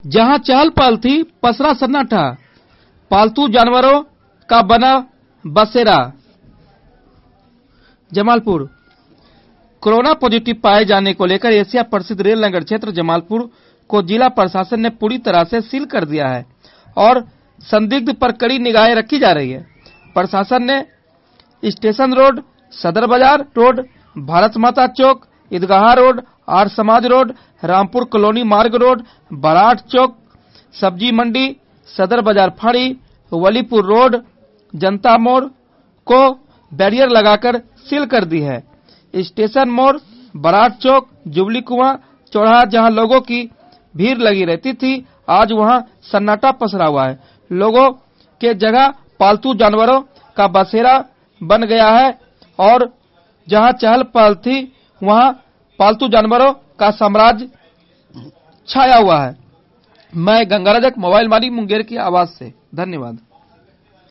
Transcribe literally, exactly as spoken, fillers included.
जहां चहल पहल थी पसरा सन्नाटा, पालतू जानवरों का बना बसेरा। जमालपुर कोरोना पॉजिटिव पाए जाने को लेकर एशिया प्रसिद्ध रेल नगर क्षेत्र जमालपुर को जिला प्रशासन ने पूरी तरह से सील कर दिया है और संदिग्ध पर कड़ी निगाहें रखी जा रही है। प्रशासन ने स्टेशन रोड, सदर बाजार road, Bharat Mata Chowk, Idgah road, Arya Samaj road, Rampur colony Marg road, Barat Chowk, Sabzi Mandi, सदर बाजार फाड़ी, वलीपुर रोड, जनता मोड़ को बैरियर लगाकर सील कर दी है। स्टेशन मोड़, बराट चौक, जुबली कुआं चौराहा जहां लोगों की भीड़ लगी रहती थी, आज वहां सन्नाटा पसरा हुआ है। लोगों के जगह पालतू जानवरों का बसेरा बन गया है और जहां चहल पहल थी वहां पालतू जानवरों का साम्राज्य छाया हुआ है। मैं गंगाराजक मोबाइल मालिक मुंगेर की आवाज से, धन्यवाद।